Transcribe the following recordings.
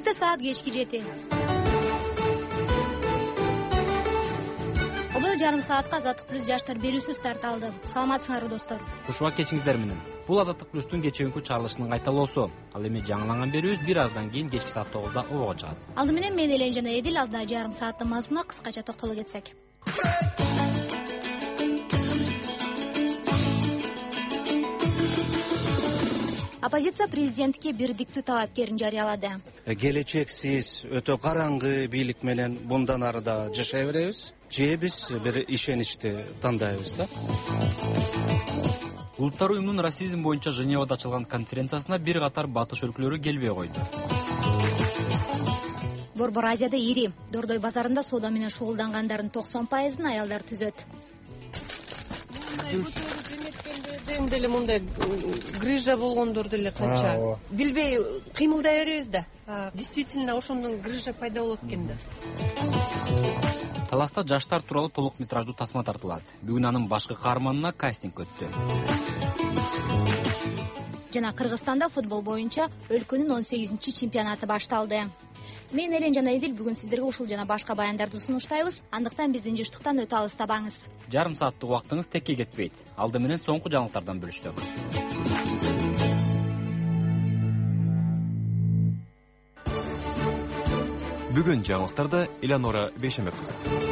Бизде саат кечки 7. Ободо жарым саатка Азаттык плюс жаштар берүүсү старт алды. Саламатсыңарбы достор? Кушуга кечиңиздер менен. Бул Азаттык плюстун кечеүнкү чыгарылышынын кайталоосу. Ал эми жаңыланган берүүбүз бир аздан кийин кечки саат 9да обого чыгат. Алды менен мен Элен жана Эдил алдына жарым сааттын мазмунуна кыскача токтоло кетсек. Оппозиция президентке бирдиктүү талапкерин жарыялады. Келечексиз өтө караңгы бийлик менен мындан ары да жашай беребиз. Же биз бир ишеничти тандайбыз да. Улуттар уюмунун расизм боюнча Женевада ачылган конференциясына бир катар батыш өлкөлөрү келбей койду. Борбор Азияда ири Дордой базарында соода менен шугулдангандардын 90%-ын аялдар түзөт. Деле мындай грыжа болгондор деле канча. Билбей кыймылдай беребиз да. Действительно ошондон грыжа пайда болот экен да. Таласта жаштар тууралуу толук метраждуу тасма тартылат. Бүгүн анын башкы каарманына кастинг өттү. Жана Кыргызстанда футбол боюнча өлкөнүн 18-чи чемпионаты башталды. Мен Элен жана Эдил бүгүн сиздерге ушул жана башка баяндарды сунуштайбыз. Андыктан биздин жыштыктан өтө алыстабаңыз. Жарым сааттык убактыңыз текке кетпейт. Алды менен соңку жаңылыктардан бөлүштүк. Бүгүн жаңылыктарда Элеонора Бейшембек кызы.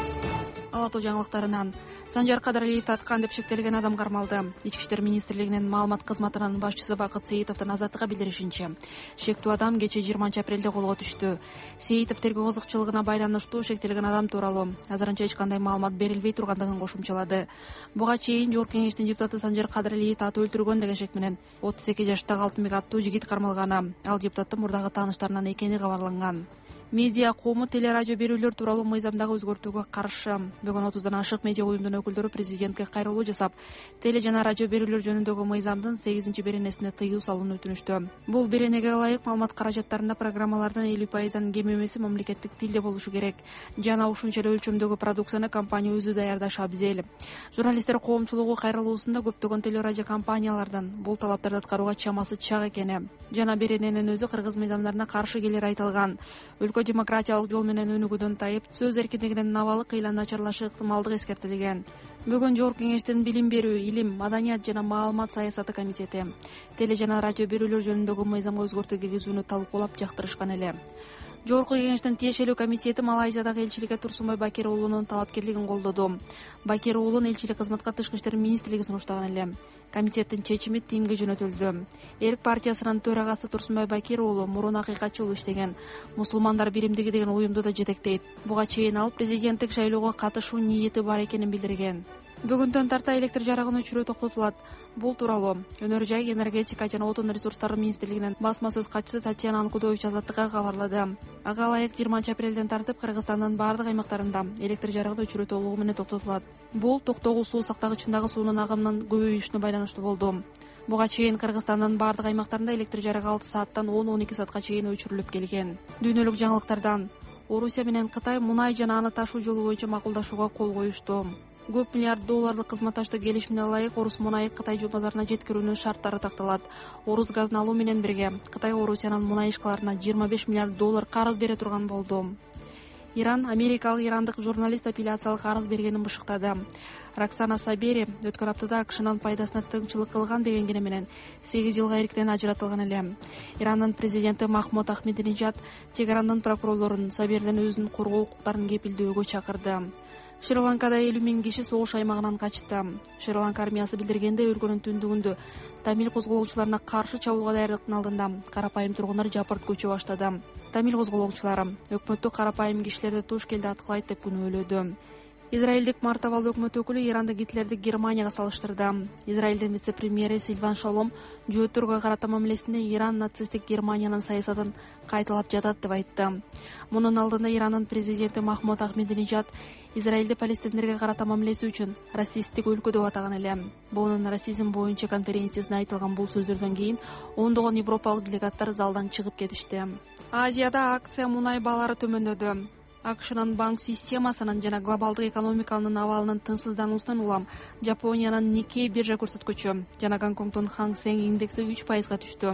Ала Тоо жаңылыктарынан Санжар Кадыралиевди аткан деп шектелген адам кармалды. Ички иштер министрлигинин маалымат кызматынын башчысы Бакыт Сейитовдун Азаттыкка билдиришинче, шектүү адам кече 20-апрелде колго түштү. Сейитов тергөө кызыкчылыгына байланыштуу шектелген адам тууралуу азырынча эч кандай маалымат берилбей тургандыгын кошумчалады. Буга чейин Жогорку Кеңештин депутаты Санжар Кадыралиевди аты өлтүргөн деген шек менен 32 жаштагы Алтынбек аттуу жигит кармалганы. Ал депутаттын мурдагы тааныштарынан экени кабарланган. Медиа коому телерадио берүүлөр тууралуу мыйзамдагы өзгөртүүгө каршы. Бүгүн 30дан ашык медиа уюмдун өкүлдөрү президентке кайрылуу жасап, теле жана радио берүүлөр жөнүндөгү мыйзамдын 8-беренесине тыюу салууну өтүнүштү. Бул беренеге ылайык маалымат каражаттарында программалардын 50%-дан кем эмеси мамлекеттик тилде болушу керек жана ушунча эле өлчөмдөгү продукцияны компания өзү даярдашы абзел. Журналисттер коомчулугу кайрылуусунда көптөгөн телерадио компаниялардан бул талаптарды аткарууга чамасы чак экени жана берененин өзү кыргыз мыйзамдарына каршы келери айтылган. Өлкө демократиялык жол менен өнүгүүдөн тайып, сөз эркиндигинин набалык ыйла начарлашы ыктымалдыгы эскертилген. Бүгүн Жогорку Кеңештин билим берүү, илим, маданият жана маалымат саясаты комитети теле жана радио берүүлөр жөнүндөгү мыйзамга өзгөртүү киргизүүнү талкуулап жактырышкан эле. Жогорку Кеңештин тиешелүү комитети Малайзиядагы элчиликке Турсунбай Бакир уулунун талапкерлигин колдоду. Бакир уулун элчилик кызматка Тышкы иштер министрлиги сунуштаган эле. Комитеттин чечими ТИМге жөнөтүлдү. Эрк партиясынын төрагасы Турсунбай Бакир уулу мурун акыйкатчыл иштеген, мусулмандар биримдиги деген уюмду да жетектейт. Буга чейин ал президенттик шайлоого катышуу ниети бар экенин билдирген. Бүгүндөн тарта электр жарыгын өчүрүү токтотулат. Бул тууралуу Өнөр жай, энергетика жана отун ресурстары министрлигинин басма сөз катчысы Татьяна Анкудович Азаттыкка кабарлады. Ага ылайык 20-апрелден тартып Кыргызстандын бардык аймактарында электр жарыгын өчүрүү толугу менен токтотулат. Бул токтогул суу сактагычындагы суунун агымынын көбөйүшүнө байланыштуу болду. Буга чейин Кыргызстандын бардык аймактарында электр жарыгы 6 сааттан 10-12 саатка чейин өчүрүлүп келген. Дүйнөлүк жаңылыктардан Орусия менен Кытай мунай жана аны ташуу жолу боюнча макулдашууга кол коюшту. Көп миллиард долларлык кызматташтык келишимине ылайык Орус мунайы Кытай базарына жеткирүүнүн шарттары такталат. Орус газын алуу менен бирге Кытай Орусиянын мунай ишкаларына 25 миллиард доллар карыз бере турган болду. Иран америкалык ирандык журналист апелляциялык арыз бергенин бышыктады. Роксана Сабери өткөн аптада АКШнын пайдасына тыңчылык кылган деген кене менен 8 жылга эрктен ажыратылган эле. Ирандын президенти Махмуд Ахмединежад Тегерандын прокурорлорун Сабердин өзүнүн коргоо укуктарын кепилдөөгө чакырды. Шри-Ланкада 50 000 киши согуш аймагынан качты. Шри-Ланка армиясы билдиргенде өлкөнүн түндүгүндө тамил козголоочуларына каршы чабуулга даярдыктын алдында карапайым тургундар жапырт көчө баштады. Тамил козголоочулары өкмөттү карапайым кишилерди туш келди аткылайт деп күнөөлөдү. Израилдик мартабалуу өкмөт өкүлү Иранды Гитлерди Германияга салыштырды. Израилдин вице-премьери Сильван Шалом жөөттөргө карата мамилесинде Иран нацисттик Германиянын саясатын кайталап жатат деп айтты. Мунун алдында Ирандын президенти Махмуд Ахмединежад Израилди палестиндерге карата мамилеси үчүн расисттик өлкө деп атаган эле. Бунун расизм боюнча конференциясында айтылган бул сөздөрдөн кийин ондогон европалык делегаттар залдан чыгып кетишти. Азияда акция мунай баалары төмөндөдү. АКШнын банк системасынын жана глобалдык экономиканын абалынын тынчсыздануусунан улам Жапониянын Nikkei биржа көрсөткүчү жана Гонконгдун Hang Seng индекси 3% түштү.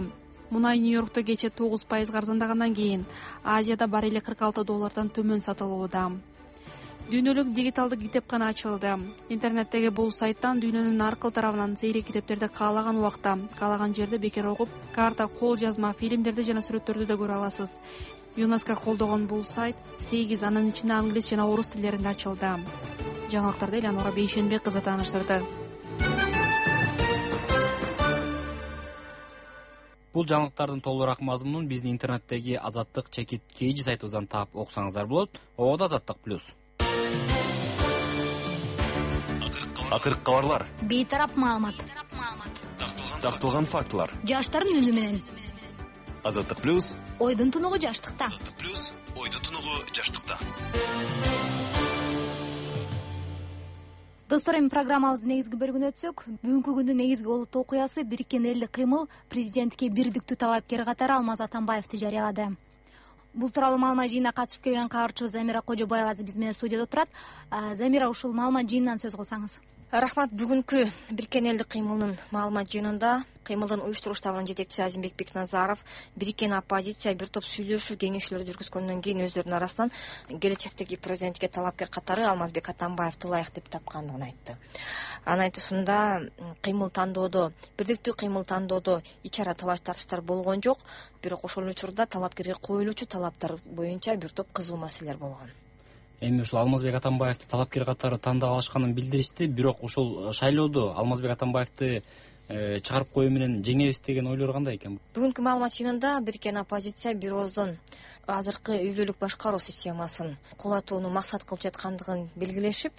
Мунай Нью-Йоркто кечээ 9% арзандагандан кийин Азияда баррели $46 төмөн сатылууда. Дүйнөлүк дигиталдык китепкана ачылды. Интернеттеги бул сайттан дүйнөнүн ар кыл тарабынан сейрек китептерди каалаган убакта, каалаган жерде бекер окуп, карта, кол жазма, фильмдерди жана сүрөттөрдү да көрө аласыз. ЮНЕСКО колдогон бул сайт 8, анын ичинде англис жана орус тилдеринде ачылды. Жаңылыктарды Элеонора Бейшенбек кызы тааныштырды. Бул жаңылыктардын толугураак мазмунун биздин интернеттеги Азаттык чекит KG сайтыбыздан таап окусаңыздар болот. Ободо Азаттык плюс. Акыркы кабарлар, бейтарап маалымат, такталган фактылар. жаштардын үнү менен. Азаттык плюс. Ойдун тунугу жаштыкта. Азаттык плюс. Ойдун тунугу жаштыкта. Достор, эми программабыздын негизги бөлүгүнө өтсөк, бүгүнкү күндүн негизги олуттуу окуясы Бириккен элдик кыймыл президентке бирдиктүү талапкер катары Алмаз Атамбаевди жарыялады. Бул тууралуу маалымат жыйынына катышып келген кабарчыбыз Замира Кожобаева биз менен студияда отурат. Замира, ушул маалымат жыйынынан сөз кылсаңыз. Рахмат. Бүгүнкү Бириккен элдик кыймылдын маалымат жыйынында кыймылдын уюштуруш штабынын жетекчиси Азимбек Бекназаров бириккен оппозиция бир топ сүйлөшүү кеңешүүлөр жүргүзгөндөн кийин өздөрүнүн арасынан келечектеги президентке талапкер катары Алмазбек Атамбаевди ылайык деп тапкандыгын айтты. Анын айтуусунда бирдиктүү кыймыл тандоодо ич ара талаш тартыштар болгон жок, бирок ошол учурда талапкерге коюлуучу талаптар боюнча бир топ кызуу маселелер болгон. Эми ушул Алмазбек Атамбаевди талапкер катары тандап алышканын билдиришти, бирок ушул шайлоодо Алмазбек Атамбаевди чыгарып коюу менен жеңебиз деген ойлор кандай экен? Бүгүнкү маалымат жыйынында бириккен оппозиция бир ооздон азыркы үй бүлөлүк башкаруу системасын кулатууну максат кылып жаткандыгын белгилешип,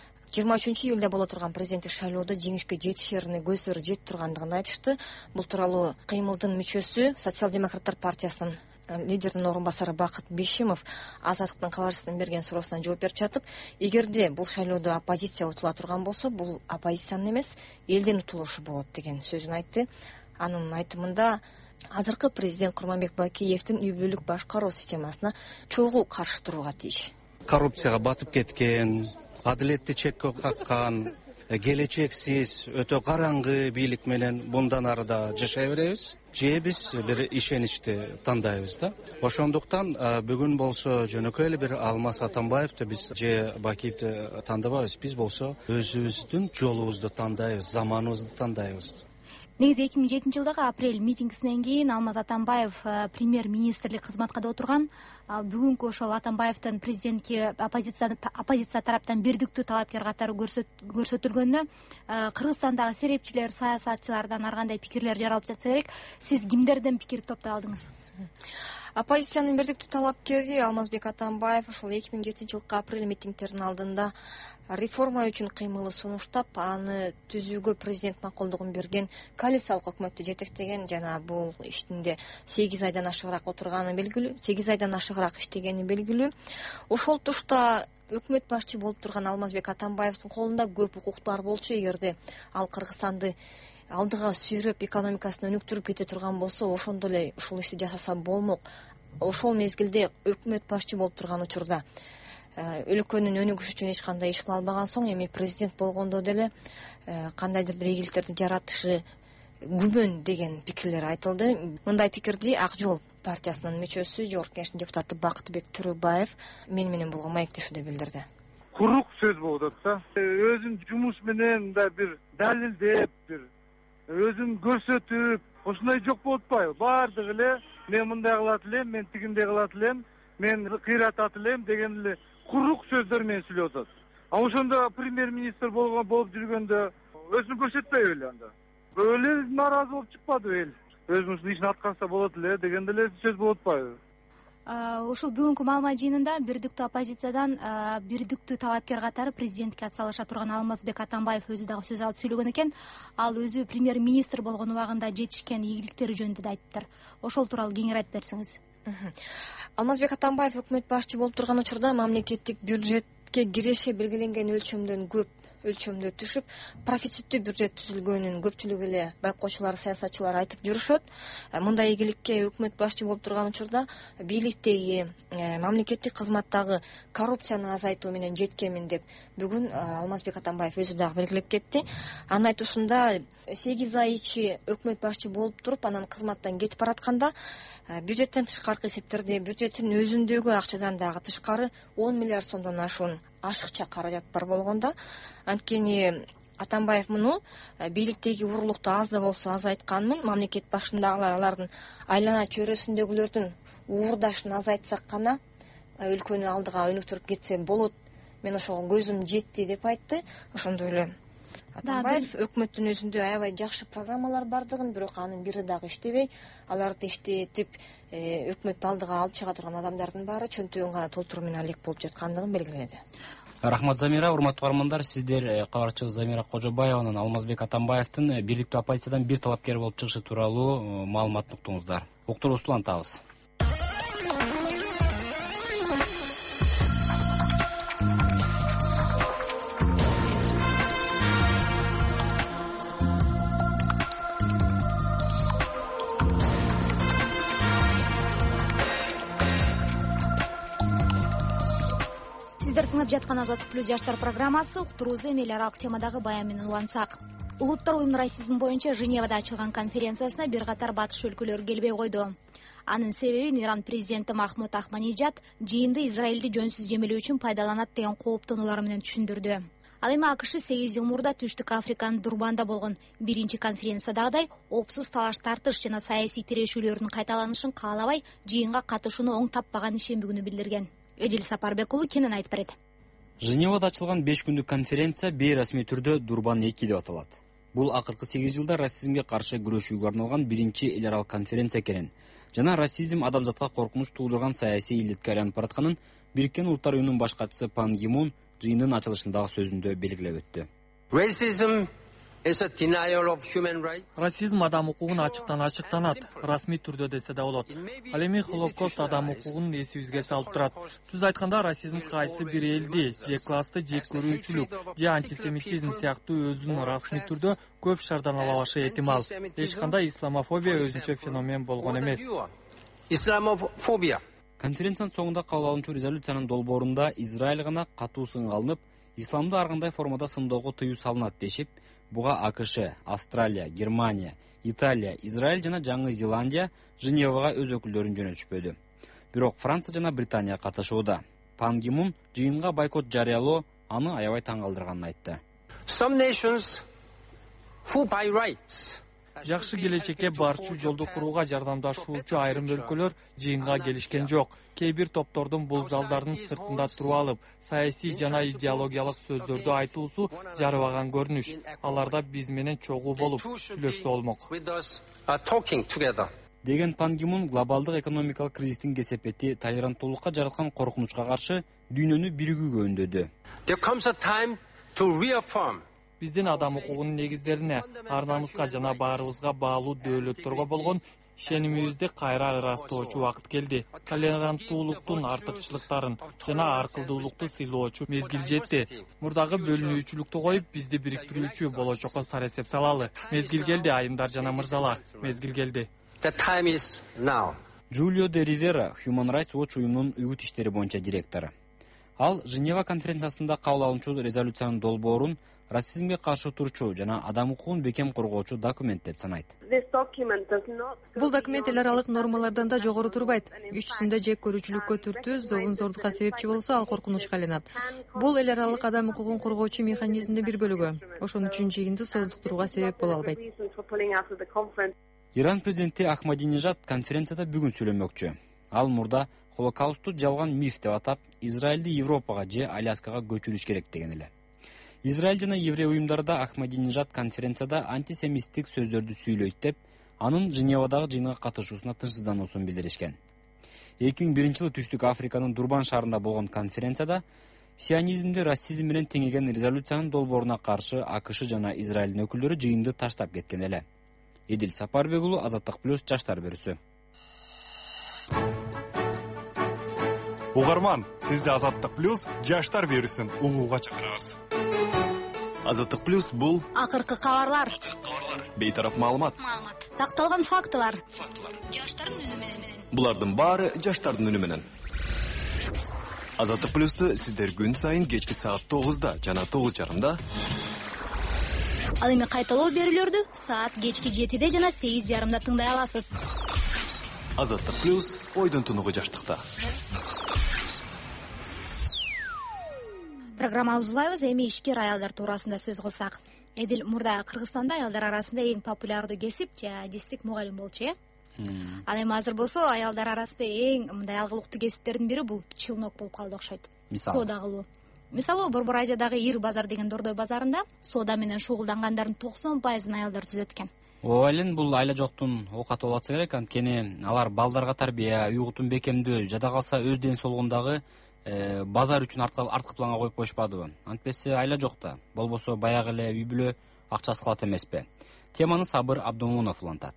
23-июлда боло турган президенттик шайлоодо жеңишке жетишерине көздөрү жетип тургандыгын айтышты. Бул тууралуу кыймылдын мүчөсү, Социал-демократтар партиясынын лидердин орун басары Бакыт Бишимов Азаттыктын кабарчысынын берген суроосуна жооп берип жатып, эгерде бул шайлоодо оппозиция утула турган болсо, бул оппозициянын эмес, элдин утулушу болот деген сөзүн айтты. Анын айтымында азыркы президент Курманбек Бакиевдин үй бүлөлүк башкаруу системасына чогуу каршы турууга тийиш. Коррупцияга батып кеткен, адилетти чекке каккан, келечексиз, өтө караңгы бийлик менен bundan арыда жашай беребиз. Же биз бир ишеничти тандайбыз да. Ошондуктан бүгүн болсо жөнөкөй эле бир Алмаз Атамбаевди биз же Бакиевди тандабайбыз. Биз болсо өзүбүздүн жолубузду тандайбыз, заманыбызды тандайбыз. Негизи 2007-жылдагы апрель митингисинен кийин Алмаз Атамбаев премьер-министрлик кызматка да отурган. Бүгүнкү ошол Атамбаевдин президентке оппозиция тараптан бирдиктүү талапкер катары көрсөтүлгөнүнө Кыргызстандагы серепчилер, саясатчылардан ар кандай пикирлер жаралып жатса керек. Сиз кимдерден пикир топтоп алдыңыз? Оппозициянын бирдиктүү талапкери Алмазбек Атамбаев ошол 2007-жылкы апрель митингтеринин алдында реформа үчүн кыймылы сунуштап, аны түзүүгө президент макулдугун берген коалициялык өкмөттү жетектеген жана бул иштинде 8 айдан ашыгыраак отурганы белгилүү, 8 айдан ашыгыраак иштегени белгилүү. Ошол тушта өкмөт башчы болуп турган Алмазбек Атамбаевдин колунда көп укуктар болчу. Эгерде ал Кыргызстанды алдыга сүйрөп, экономикасын өнүктүрүп кете турган болсо, ошондо эле ушул ишти жасаса болмок. Ошол мезгилде өкмөт башчы болуп турган учурда өлкөнүн өнүгүшү үчүн эч кандай иш кыла албаган соң, эми президент болгондо деле кандайдыр бир ийгиликтерди жаратышы күмөн деген пикирлер айтылды. Мындай пикирди Ак Жол партиясынын мүчөсү, Жогорку Кеңештин депутаты Бакытбек Төрөбаев менен болгон маектешүүдө билдирди. Курук сөз болуп атат да. Өзүн жумуш менен да бир далилдеп, бир өзүн көрсөтүп, ошондой жок болуп атпайбы? Баардыгы эле мен мындай кылат элем, мен тигиндей кылат элем, мен кыйратат элем деген эле курук сөздөр менен сүйлөп атат. Ошондо премьер-министр болуп жүргөндө өзүн көрсөтпөйбү эле анда. Эле нааразы болуп чыкпадыбы эл? Өзүнүн ишин аткарса болот эле деген эле сөз болуп атпайбы? Ушул бүгүнкү маалымат жыйынында бирдиктүү оппозициядан бирдиктүү талапкер катары президентке атсалыша турган Алмазбек Атамбаев өзү дагы сөз алып сүйлөгөн экен. Ал өзү премьер-министр болгон убагында жетишкен ийгиликтери жөнүндө да айттыр. Ошол тууралуу кеңири айтып берсеңиз. Алмазбек Атамбаев өкмөт башчы болуп турган учурда мамлекеттик бюджетке киреше белгиленген өлчөмдөн көп өлчөмдө түшүп, профициттүү бюджет түзүлгөнүн көпчүлүк эле байкоочулар, саясатчылар айтып жүрүшөт. Мындай ийгиликке өкмөт башчы болуп турган учурда бийликтеги, мамлекеттик кызматтагы коррупцияны азайтуу менен жеткенмин деп бүгүн Алмазбек Атамбаев өзү дагы белгилеп кетти. Анын айтуусунда 8 ай ичи өкмөт башчы болуп туруп, анан кызматтан кетип баратканда бюджеттен тышкаркы эсептерде, бюджеттин өзүндөгү акчадан дагы тышкары 10 миллиард сомдон ашуун ашыкча каражат бар болгондо, анткени Атамбаев муну бийликтеги урурлукту аз да болсо азайтканмын, мамлекет башындагылар алардын айлана чөйрөсүндөгүлөрдүн уурдашын азайтсак гана өлкөнү алдыга өнүктүрүп кетсе болот, мен ошого көзүм жетти деп айтты. Ошондой эле Атамбаев өкмөттүн өзүндө аябай жакшы программалар бардыгын, бирок анын бири дагы иштебей, аларды иштетип өкмөттү алдыга алып чыга турган адамдардын баары чөнтөгүн гана толтуруу менен алек болуп жаткандыгын белгиледи. Рахмат, Замира. Урматтуу каармандар, сиздер кабарчы Замира Кожобаеванын Алмазбек Атамбаевдин бийликтүү оппозициядан бир талапкер болуп чыгышы тууралуу маалыматын уктуңуздар. Уктуруубузду улантабыз. Сиздер тыңдап жаткан Азаттык плюс жаштар программасы. Уктуруубузду эми эл аралык темадагы баян менен улантсак. Улуттар уюмунун расизм боюнча Женевада ачылган конференциясына бир катар батыш өлкөлөрү келбей койду. Анын себебин Иран президенти Махмуд Ахмадинежад жыйынды Израилди жөнсүз жемелөө үчүн пайдаланат деген кооптонуулар менен түшүндүрдү. Ал эми АКШ 8 жыл мурда Түштүк Африканын Дурбанда болгон биринчи конференциядагыдай опсуз талаш тартыш жана саясий тирешүүлөрдүн кайталанышын каалабай, жыйынга катышууну оң таппаган ишемби билдирген. Эдил Сапарбек уулу кенен айтып берет. Женевада ачылган 5 күндүк конференция бейрасмий түрдө Дурбан 2 деп аталат. Бул акыркы 8 жылда расизмге каршы күрөшүүгө арналган биринчи эл аралык конференция экен. Жана расизм адамзатка коркунуч туудурган саясий илдетке айланып баратканын Бириккен Улуттар уюмунун баш катчысы Пан Ги Мун жыйындын ачылышындагы сөзүндө белгилеп өттү. Расизм адам укугун ачыктан ачыктанат, расмий түрдө десе да болот. Ал эми Холокост адам укугун эсибизге салып турат. Түз айтканда, расизм кайсы бир элди, же классты жек көрүүчүлүк, же антисемитизм сыяктуу өзүн расмий түрдө көп шарданалабашы этимал. Эч кандай исламофобия өзүнчө феномен болгон эмес. Конференциянын соңунда кабыл алынчу резолюциянын долбоорунда Израиль гана катуу сынга алынып, исламды ар кандай формада сындоого тыюу салынат дешип, буга АКШ, Австралия, Германия, Италия, Израиль жана Жаңы Зеландия Женевага өз өкүлдөрүн жөнөтүшпөдү. Бирок Франция жана Британия катышууда. Пан Ги Мун жыйынга бойкот жарыялоо аны аябай таң калтырганын айтты. Жакшы келечекке барчу жолду курууга жардамдашуучу айрым өлкөлөр жыйынга келишкен жок. Кээ бир топтордун бул залдардын сыртында туруп алып, саясий жана идеологиялык сөздөрдү айтуусу жарыбаган көрүнүш. Аларда биз менен чогуу болуп сүйлөшсө болмок. Деген Пан Ги Мун глобалдык экономикалык кризистин кесепети толеранттуулукка жараткан коркунучка каршы дүйнөнү биригүүгө үндөдү. Биздин адам укугунун негиздерине, ар намыска жана баарыбызга баалуу дөөлөттөргө болгон ишенимибизди кайра ырастоочу убакыт келди. Толеранттуулуктун артыкчылыктарын жана аркылдуулукту сыйлоочу мезгил жетти. Мурдагы бөлүнүүчүлүктү коюп, бизди бириктирүүчү болочокко сар эсеп салалы. Мезгил келди, айымдар жана мырзалар. Мезгил келди. Джулио де Ривера, Human Rights Watch уюмунун үгүт иштери боюнча директору. Ал Женева конференциясында кабыл алынчу резолюциянын долбоорун расизмге каршы турчу жана адам укугун бекем коргоочу документ деп санайт. Бул документ эл аралык нормалардан да жогору турбайт. Үчүсүндө жек көрүүчүлүккө түртүү, зогун-зордукка себепчи болсо, ал коркунучка айланат. Бул эл аралык адам укугун коргоочу механизмдин бир бөлүгү. Ошон үчүн жыйынды создуктурууга себеп боло албайт. Иран президенти Ахмадинежад конференцияда бүгүн сүйлөмөкчү. Ал мурда Холокосту жалган миф деп атап, Израилди Европага же Аляскага көчүрүш керек деген эле. Израиль жана еврей уюмдарда Ахмадинежад конференцияда антисемиттик сөздөрдү сүйлөйт деп, анын Женевадагы жыйынга катышуусуна тынчсыздануусун билдиришкен. 2001 жылы Түштүк Африканын Дурбан шаарында болгон конференцияда сионизмди расизм менен теңеген резолюциянын долбооруна каршы АКШ жана Израилдин өкүлдөрү жыйынды таштап кеткен эле. Эдил Сапарбек уулу, Азаттык плюс жаштар берүүсү. Угарман, сизди Азаттык плюс жаштар берүүсүн угууга чакырабыз. Азаттык плюс бул акыркы кабарлар, бейтараф маалымат. такталган фактылар, жаштардын үнү менен. Булардын баары жаштардын үнү менен. Азаттык плюсту сиздер күн сайын кечки саат 9-да жана 9:30-да, ал эми кайталоо берүүлөрдү саат кечки 7-де жана 8:30-да тыңдай аласыз. Азаттык плюс ойдун тунугу жаштыкта. Программабызды улайбыз. Эми ишкер аялдар туурасында сөз кылсак. Эдил мурда Кыргызстанда аялдар арасында эң популярдуу кесип жадистик мугалим болчу, Ал эми азыр болсо аялдар арасында эң мындай алгылыктуу кесиптердин бири бул чылнок болуп калды окшойт. Соода кылуу. Мисалы, Борбор Азиядагы Ир базар деген Дордой базарында соода менен шугулдангандардын 90% аялдар түзөт экен. Ооба эле, бул айла жоктун оокаты болот керек, анткени алар балдарга тарбия, уйгутун бекемдөө, жада калса өз ден соолугундагы базар үчүн арткы планга коюп коюшпадыбы. Антпесе айла жокта, болбосо баягы эле үй бүлө акчасы калат эмеспи. Теманы Сабыр Абдумунов улантат.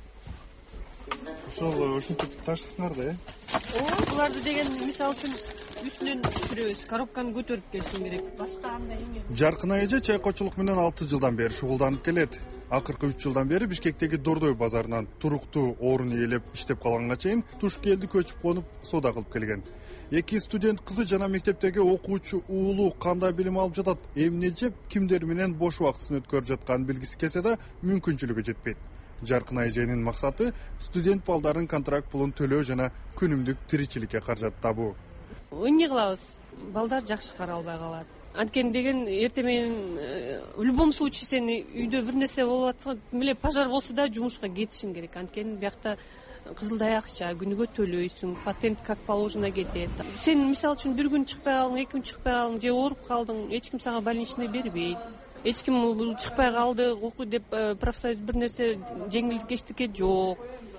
Ошол ушинтип таштасыңар да, Буларды деген мисалы үчүн үстүнөн түшүрөбүз, коробканы көтөрүп келишим керек. Башка андай эме. Жаркын эже чайкоочулук менен 6 жылдан бери шугулданып келет. Акыркы 3 жылдан бери Бишкектеги Дордой базарынан туруктуу орун ээлеп иштеп калганга чейин Тушкелди көчүп конуп соода кылып келген. 2 студент кызы жана мектептеги окуучу уулу кандай билим алып жатат, эмне жеп, кимдер менен бош убактысын өткөрүп жатканын билгиси келсе да мүмкүнчүлүгү жетпейт. Жаркын эженин максаты студент балдардын контракт пулун төлөө жана күнүмдүк тиричиликке каражат табуу. Эмне кылабыз? Балдар жакшы каралбай калат. Анткени деген эртең менен в любом случае сен үйдө бир нерсе болуп аткан эле пожар болсо да жумушка кетишиң керек. Анткени биякта кызылдай акча, күнүгө төлөйсүң, патент как положено кетет. Сен мисалы үчүн бир күн чыкпай калдың, 2 күн чыкпай калдың, же ооруп калдың, эч ким сага больничный бербейт. Эч ким бул чыкпай калды, окуй деп профсоюз бир нерсе жеңилдикечтикке жок.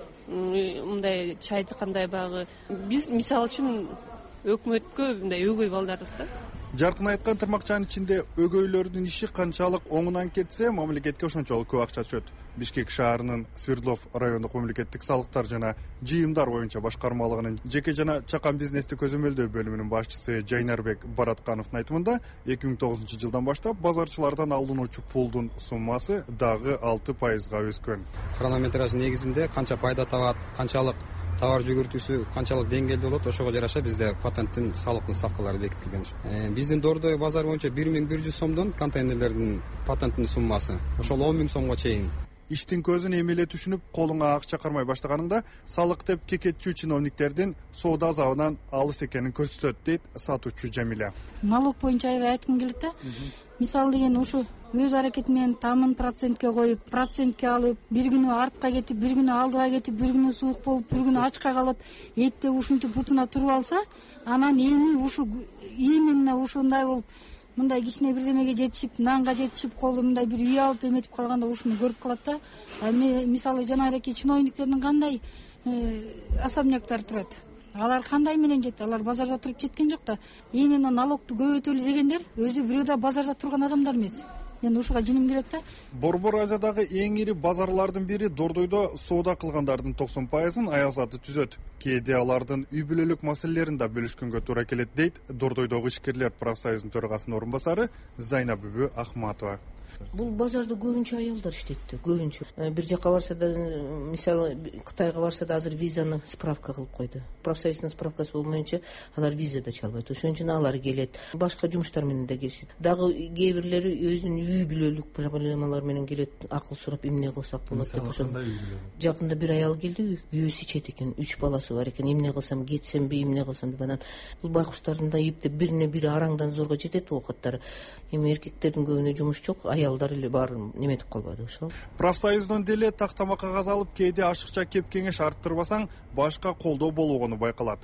Мындай чайды кандай багы. Биз мисалы үчүн өкмөткө мындай өгөй балдарбыз да. Жаркын айткан тырмакчанын ичинде өгөйлөрдүн иши канчалык оңунан кетсе, мамлекетке ошончолук көп акча түшөт. Бишкек шаарынын Свердлов райондук мамлекеттик салыктар жана жыйымдар боюнча башкармалыгынын жеке жана чакан бизнести көзөмөлдөө бөлүмүнүн башчысы Жайнарбек Бараткановдун айтымында 2009-жылдан баштап базарчылардан алынуучу пулдун суммасы дагы 6%га өскөн. Хронометраж негизинде канча пайда табат, канчалык товар жүгүртүүсү канчалык деңгээлде болот, ошого жараша бизде патенттин салыктын ставкалары бекитилген. Биздин Дордой базар боюнча 1100 сомдон контейнерлердин патенттин суммасы ошол 10.000 сомго чейин. Иштин көзүн эмеле түшүнүп, колуңа акча кармай баштаганыңда салык деп кекетчү чиновниктердин соода азабынан алыс экенин көрсөтөт, дейт сатуучу Жамиля. Налог боюнча аябай айткым келет да. Мисалы деген ушу өз аракети менен тамын процентке коюп, процентке алып, бир күнү артка кетип, бир күнү алдыга кетип, бир күнү суук болуп, бир күнү ачка калып, эптеп ушинтип бутуна туруп алса, анан эми ушу именно ушундай болуп, мындай кичине бирдемеге жетишип, нанга жетишип, колу мындай бир үй алып эметип калганда ушуну көрүп калат да. Мисалы жанагыдей чиновниктердин кандай особняктары турат. Алар кандай менен жетти? Алар базарда туруп жеткен жок да. Именно налогду көбөйтөлү дегендер өзү бирөөдө базарда турган адамдар эмес. Мен ушуга жиним келет да. Борбор Азиядагы эң ири базарлардын бири Дордойдо соода кылгандардын 90%-ын аязаты түзөт. Кээде алардын үй бүлөлүк маселелерин да бөлүшкөнгө туура келет, дейт Дордойдогу ишкерлер профсоюзунун төрагасынын орун басары Зайнабүбү Ахматова. Бул базарда көбүнчө аялдар иштейт да, көбүнчө. Бир жака барса да, мисалы Кытайга барса да азыр визаны справка кылып койду. Профсоюздун справкасы болмоюнча алар виза да чалбайт. Ошон үчүн алар келет. Башка жумуштар менен да келишет. Дагы кээ бирлери өзүнүн үй бүлөлүк проблемалар менен келет, акыл сурап эмне кылсак болот деп. Ошон жакында бир аял келди, күйөөсү ичет экен, 3 баласы бар экен. Эмне кылсам, кетсемби, эмне кылсам деп анан бул байкуштардын да эптеп бирине бири араңдан зорго жетет оокаттары. Эми эркектердин көбүнө жумуш жок, аялдар эле баарын неметип калбады ошол. Профсоюздун деле тактама кагаз алып, кээде ашыкча кеп кеңеш арттырбасаң, башка колдоо болбогону байкалат.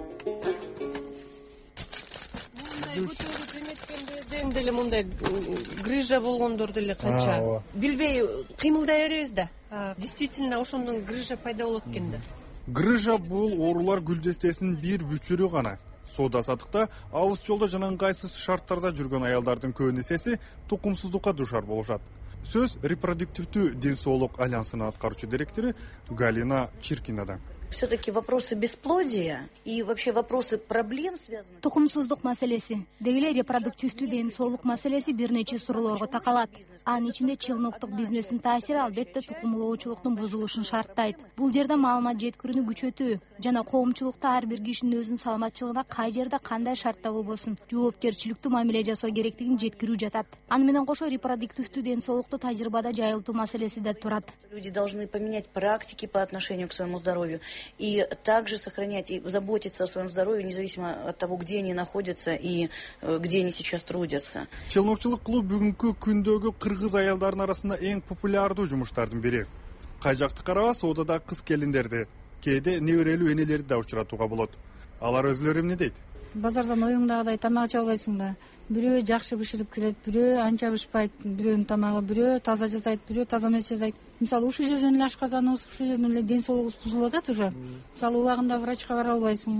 Деле мындай грыжа болгондор деле канча. Билбей кыймылдай беребиз да. Действительно ошондон грыжа пайда болот экен да. Грыжа бул оорулар гүлдестесинин бир бүчүрү гана. Соода сатыкта алыс жолдо жана ыңгайсыз шарттарда жүргөн аялдардын көбүн эсеси тукумсуздукка дуушар болушат. Сөз репродуктивдүү ден соолук альянсынын аткаруучу директору Галина Чиркинадан. Все-таки вопросы бесплодия и вообще вопросы проблем связаны. Тукумсуздук маселеси, деги эле репродуктивдүү ден соолук маселеси бир нече суроолорго такалат. Анын ичинде челноктук бизнестин таасири албетте тукумулоочулуктун бузулушун шарттайт. Бул жерде маалымат жеткирүүнү күчөтүү жана коомчулукта ар бир кишинин өзүнүн саламатчылыгына кай жерде кандай шартта болбосун жоопкерчиликтүү мамиле жасоо керектигин жеткирүү жатат. Аны менен кошо репродуктивдүү ден соолукту тажрыйбада жайылтуу маселеси да турат. Люди должны поменять практики по отношению к своему здоровью и также сохранять и заботиться о своем здоровье, независимо от того, где они находятся и где они сейчас трудятся. Челнокчулук кылуу бүгүнкү күндөгү кыргыз аялдарынын арасында эң популярдуу жумуштардын бири. Кай жакты карабас, одада кыз келиндерди, кээде неберелүү энелерди да учуратууга болот. Алар өзлөрү эмне дейт? Базардан оюңдагыдай тамак ача албайсың да. Бирөө жакшы бышырып келет, бирөө анча бышпайт, бирөөнүн тамагы, бирөө таза жасайт, бирөө таза эмес жасайт. Мисалы ушул жерден эле ашказаныбыз, ушул жерден эле ден соолугубуз бузулуп атат уже. Мисалы убагында врачка бара албайсың.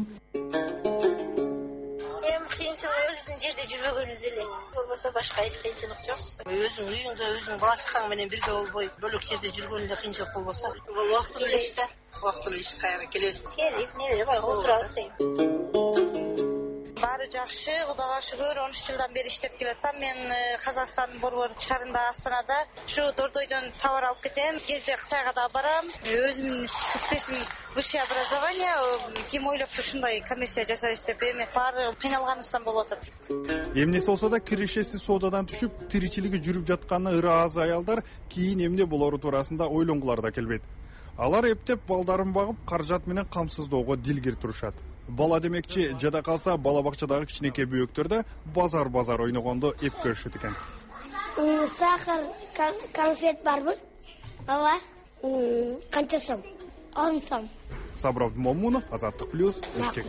Кыйынчылык өзүңүн жерде жүрбөгөнүбүз эле. Болбосо башка эч кыйынчылык жок. Өзүң үйүңдө өзүңүн бала чакаң менен бирге болбой, бөлөк жерде жүргөнүндө кыйынчылык болбосо. Убактылуу иш да. Убактылуу иш кайра келебиз. Келип, небере байга отурабыз дейм. Баары жакшы, Кудайга шүгүр, 13 жылдан бери иштеп келет. Мен Казакстандын борбор шаарында Астанада ушу Дордойдон товар алып кетем. Кезде Кытайга да барам. Өзүмдүн специм высшее образование, ким ойлопту ушундай коммерция жасайбыз деп, эми баары кыйналганыбыздан болуп атат. Эмнеси болсо да кирешеси соодадан түшүп, тиричилиги жүрүп жатканы ыраазы аялдар кийин эмне болору туурасында ойлонгулары да келбейт. Алар эптеп балдарын багып, каражат менен камсыздоого дилгир турушат. Бала демекчи, жада калса бала бакчадагы кичинекей бөөктөр да базар ойногондо эп көрүшөт экен. Сахар, конфет барбы? Ооба. Канча сом? 10 сом. Сабыр Абдумомунов, Азаттык плюс, Бишкек.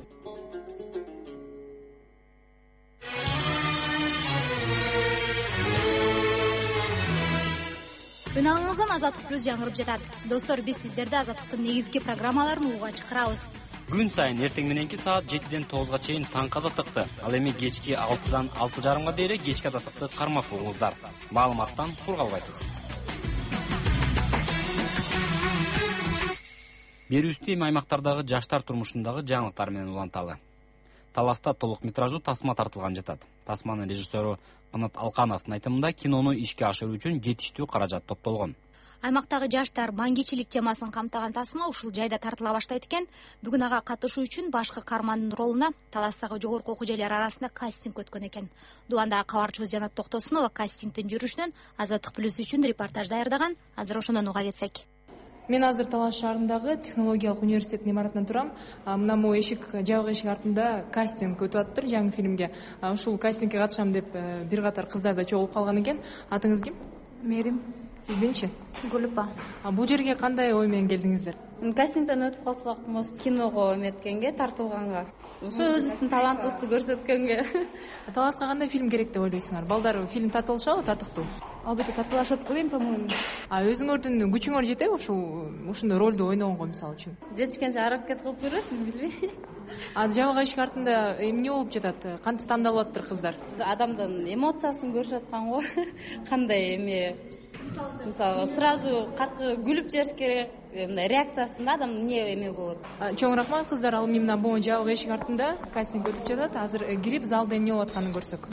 Үнаңыңыздан Азаттык плюс жаңырып жатат. Достор, биз сиздерди Азаттыктын негизги программаларын угууга чакырабыз. Күн сайын эртең мененки саат 7ден 9га чейин таңкы азаттыкты, ал эми кечки 6дан 6:30га дейин кечки азаттыкты кармап коюңуздар. Маалыматтан тур калбайсыз. Берүүбүздү эми аймактардагы жаштар турмушундагы жаңылыктар менен уланталы. Таласта толук метраждуу тасма тартылган жатат. Тасманын режиссеру Канат Алкановдун айтымында кинону ишке ашыруу үчүн жетиштүү каражат топтолгон. Аймактагы жаштар маңгечилик темасын камтыган тасма ушул жайда тартыла баштайт экен. Бүгүн ага катышуу үчүн башкы каармандын ролуна Таластагы жогорку окуу жайлар арасында кастинг өткөн экен. Дубандагы кабарчыбыз Жанат Токтосунова кастингдин жүрүшүнөн Азаттык плюс үчүн репортаж даярдаган. Азыр ошондон уга кетсек. Мен азыр Талас шаарындагы технологиялык университеттин имаратына турам. Мына могу эшик, жабык эшик артында кастинг өтүп атыптыр жаңы фильмге. Ушул кастингге катышам деп бир катар кыздар да чогулуп калган экен. Атыңыз ким? Мерим. Сиздинчи? Гүлүпа. Бул жерге кандай ой менен келдиңиздер? Кастингден өтүп калсак, киного эметкенге, тартылганга. Ошо өзүбүздүн талантыбызды көрсөткөнгө. Таласка кандай фильм керек деп ойлойсуңар? Балдар фильм тартып алышабы, татыктуу? Албетте тартылашат го дейм, по-моему. Өзүңөрдүн күчүңөр жетеби ушундай ролду ойногонго мисалы үчүн? Жетишкенче аракет кылып көрөбүз, билбейм. Жабык эшик артында эмне болуп жатат? Кантип тандалып атыптыр кыздар? Адамдын эмоциясын көрүшүп аткан го. Кандай эме мисалы сразу катты күлүп жибериш керек, мындай реакциясында адам эмне эме болот. Чоң рахмат кыздар, ал мына бул жабык эшик артында кастинг өтүп жатат. Азыр кирип залда эмне болуп атканын көрсөк.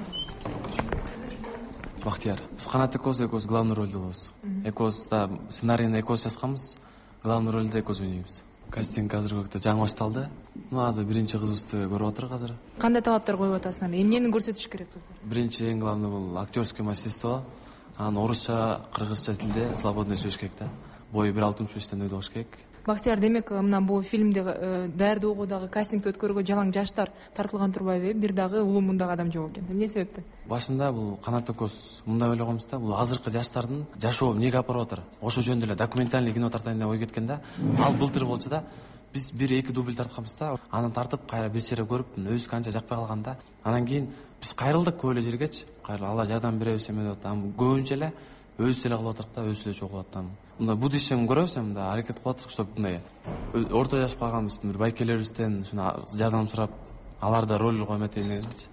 Бактияр, биз Канат экөөбүз главный ролду болобуз. Экөөбүз да сценарийни экөөбүз жазганбыз, главный ролду экөөбүз ойнойбуз. Кастинг азыр көктө жаңы башталды. Азыр биринчи кызыбызды көрүп атырык азыр. Кандай талаптар коюп атасыңар? Эмнени көрсөтүш керек? Биринчи эң главный бул актерское мастерство. Анан орусча, кыргызча тилде свободно сөйлөш керек да. Бою 1.65-тен өйдө болуш керек. Бактияр, демек мына бул фильмде даярдоого дагы кастингди өткөрүүгө жалаң жаштар тартылган турбайбы? Бир дагы улуу мундагы адам жок экен. Эмне себептен? Башында бул Канат экөөбүз мындай ойлогонбуз да, бул азыркы жаштардын жашоо эмнеге алып барып атат? Ошол жөнүндө эле документальный кино тартайын деп ой кеткен да. Ал былтыр болчу да. Биз 1-2 дубль тартканбыз да. Анан тартып кайра бир сере көрүп, өзү канча жакпай калган да. Анан кийин биз кайрылдык көп эле жергечи. Кайра Алла жардам беребиз эме деп атам. Көбүнчө эле өзү эле кылып атырык да, өзү эле чогулуп атам. Мында будущем көрөбүз, мында аракет кылып атырык, чтобы мындай орто жаш калганбыздын бир байкелерибизден ушуна жардам сурап, алар да ролго эметейин дегенчи.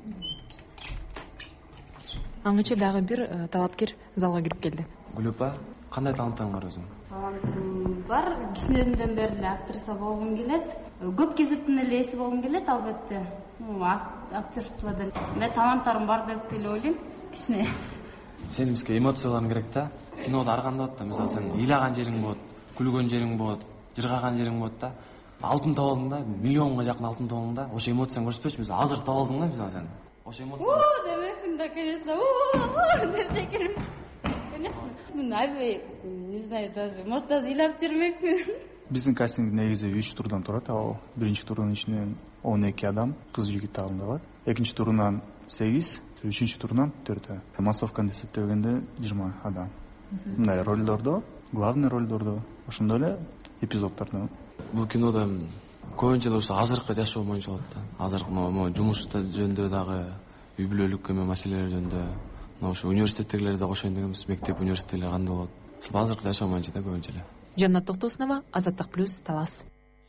Аңгыча дагы бир талапкер залга кирип келди. Гүлүпа, кандай талантың бар өзүң? Талантым бар. Кичинеден бери эле актриса болгум келет. Көп кезектин эле ээси болгум келет албетте. Актерствода таланттарым бар деп эле ойлойм. Кичине сенимске эмоцияларың керек да. Кинода ар кандай болот да, мисалы сен ыйлаган жериң болот, күлгөн жериң болот, жыргаган жериң болот да. Алтын таап алдың да, миллионго жакын алтын таап алдың да, ошо эмоцияны көрсөтпөчү. Мисалы азыр таап алдың да, мисалы сен. Ошо эмоция. Демекмин да, конечно. Конечно. Айбай, не знаю даже. Может, даже ыйлап жүрмөкмүн. Биздин кастинг негизи 3 турдан турат. Ал биринчи турдун ичинен 12 адам, кыз жигит тагындалат. Экинчи турунан 8, үчүнчү турунан 4. Массовканы эсептегенде 20 адам. Мындай ролдордо, главный ролдордо, ошондой эле эпизоддордо. Бул кинодо көбүнчө ошо азыркы жашоо боюнча болот да. Азыркы жумуш жөнүндө дагы, үй бүлөлүк маселелер жөнүндө, ошо университеттегилерди да кошоюн дегенбиз, мектеп, университеттегилер кандай болот. Азыркы жашоо боюнча да көбүнчө эле. Жаннат Токтосунова, Азаттык плюс, Талас.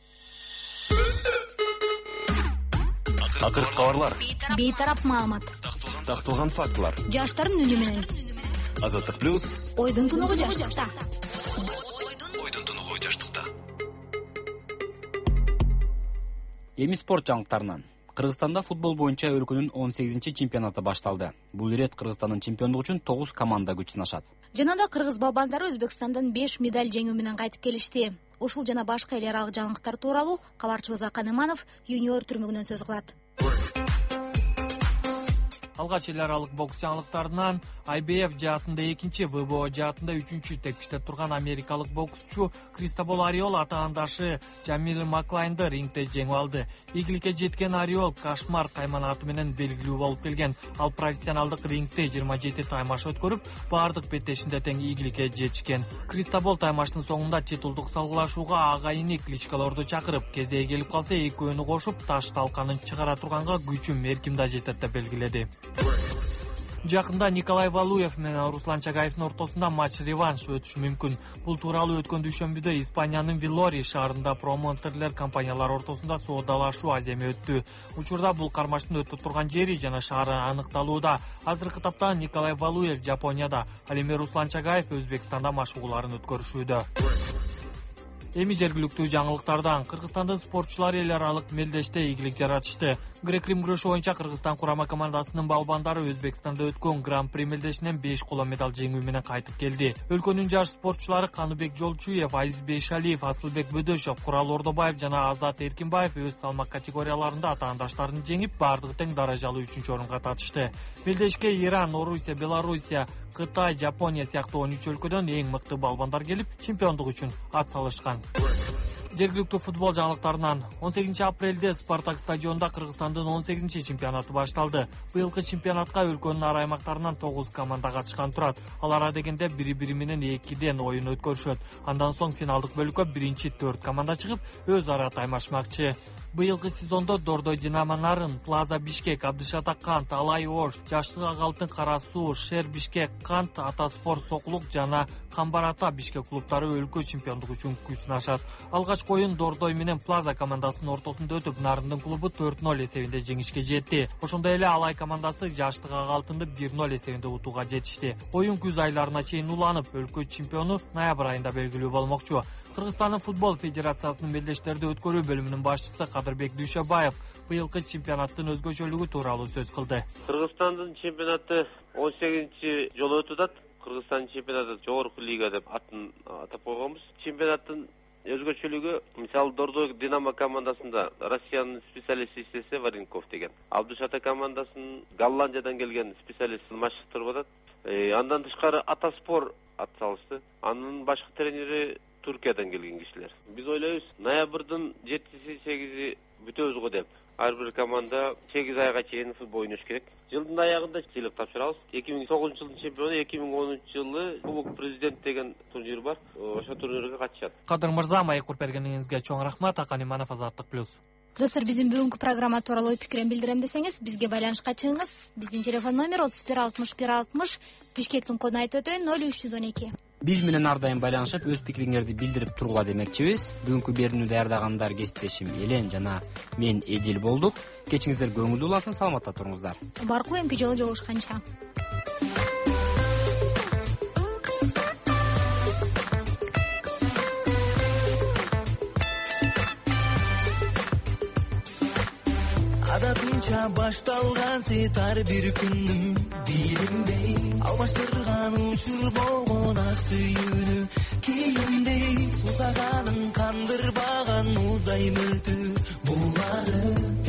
Акыркы кабарлар. Бейтарап маалымат. Такталган фактылар. Жаштардын үнү менен. Азаттык плюс. Ойдун тунугу жаштыкта. Ойдун тунугу жаштыкта. Эми спорт жаңылыктарынан. Кыргызстанда футбол боюнча өлкөнүн 18-чемпионаты башталды. Бул ирет Кыргызстандын чемпиондугу үчүн 9 команда күч сынашат. Жанада кыргыз балбандары Өзбекстандан 5 медаль жеңүү менен кайтып келишти. Ушул жана башка эл аралык жаңылыктар тууралуу кабарчыбыз Акан Иманов юниор түрмөгүнөн сөз кылат. Алгач эл аралык бокс жаңылыктарынан IBF жаатында 2-чи, ВБО жаатында 3-чү тепкичте турган америкалык боксчу Кристобол Ариол атаандашы Джамил Маклайнды рингде жеңип алды. Ийгиликке жеткен Ариол кашмар кайманаты менен белгилүү болуп келген. Ал профессионалдык рингде 27 таймаш өткөрүп, бардык беттешинде тең ийгиликке жетишкен. Кристобол таймаштын соңунда титулдук салгылашууга агайыны кличкалорду чакырып, кезеги келип калса экөөнү кошуп, таш талканын чыгара турганга күчүм эрким да жетет деп белгиледи. Жакында Николай Валуев менен Руслан Чагаевдин ортосунда матч-реванш өтүшү мүмкүн. Бул тууралуу өткөн дүйшөмбүдө Испаниянын Вилори шаарында промоутерлер компаниялар ортосунда соодалашуу аземи өттү. Учурда бул кармаштын өтүп турган жери жана шаары аныкталууда. Азыркы тапта Николай Валуев Жапонияда, ал эми Руслан Чагаев Өзбекстанда машыгууларын өткөрүшүүдө. Эми жергиликтүү жаңылыктардан Кыргызстандын спортчулары эл аралык мелдеште ийгилик жаратышты. Грек-рим күрөшү боюнча Кыргызстан курама командасынын балбандары Өзбекстанда өткөн Гран-при мелдешинен 5 коло медаль жеңүү менен кайтып келди. Өлкөнүн жаш спортчулары Каныбек Жолчуев, Азизбек Шалиев, Асылбек Бөдөшев, Курал Ордобаев жана Азат Эркинбаев өз салмак категорияларында атаандаштарын жеңип, бардыгы тең даражалуу 3-орунга татышты. Мелдешке Иран, Орусия, Белоруссия, Кытай, Жапония сыяктуу 13 өлкөдөн эң мыкты балбандар келип, чемпиондук үчүн ат салышкан. Жергиликтүү футбол жаңылыктарынан 18 апрелде Спартак стадионунда Кыргызстандын 18 чемпионаты башталды. Быйылкы чемпионатка өлкөнүн ар аймактарынан 9 команда катышкан турат. Алар адегенде бири-бири менен 2ден оюн өткөрүшөт. Андан соң финалдык бөлүккө 1-4 команда чыгып, өз ара таймашмакчы. Быйылкы сезондо Дордой Динамо Нарын, Плаза Бишкек, Абдышата Кант, Алай Ош, Жаштык Агалтын Кара Суу, Шер Бишкек Кант, Атаспор Сокулук жана Камбар Ата Бишкек клубтары өлкө чемпиондугу үчүн күч сынашат. Алгачкы оюн Дордой менен Плаза командасынын ортосунда өтүп, Нарындын клубу 4-0 эсебинде жеңишке жетти. Ошондой эле Алай командасы Жаштык Агалтынды 1-0 эсебинде утууга жетишти. Оюн күз айларына чейин уланып, өлкө чемпиону ноябрь айында белгилүү болмокчу. Кыргызстандын футбол федерациясынын мелдештерди өткөрүү бөлүмүнүн башчысы Кадырбек Дүйшөбаев быйылкы чемпионаттын өзгөчөлүгү тууралуу сөз кылды. Кыргызстандын чемпионаты 18-чи жолу өтүп атат. Кыргызстандын чемпионаты жогорку лига деп атын атап койгонбуз. Чемпионаттын өзгөчөлүгү мисалы Дордой Динамо командасында Россиянын специалисти иштесе Варенков деген. Абдышата командасын Голландиядан келген специалист машыктырып атат. Андан тышкары Атаспор ат салышты. Анын башкы тренери Түркиядан келген кишилер. Биз ойлойбуз, ноябрдын 7-8 бүтөбүз го деп. Ар бир команда 8 айга чейин футбол ойнош керек. Жылдын аягында сыйлык тапшырабыз. 2009 жылдын чемпиону 2010 жылы Кубок Президент деген турнир бар. Ошо турнирге катышат. Кадыр мырза, майкур бергениңизге чоң рахмат. Акан Иманов, Азаттык плюс. Достор, биздин бүгүнкү программа тууралуу ой пикирин билдирем десеңиз, бизге байланышка чыгыңыз. Биздин телефон номер 31 Бишкектин кодун айтып өтөйүн 0312. Биз менен ар дайым байланышып, өз пикириңерди билдирип тургула демекчибиз. Бүгүнкү берүүнү даярдагандар кесиптешим Элен жана мен Эдил болдук. Кечиңиздер көңүлдүү уласын, саламатта туруңуздар. Баркылуу эмки жолу жолугушканча. канча башталган сетар бир күнүм билимдей алмаштырган учур болгон ак сүйүүнү кийимдей сусаганын кандырбаган узай мөлтү булары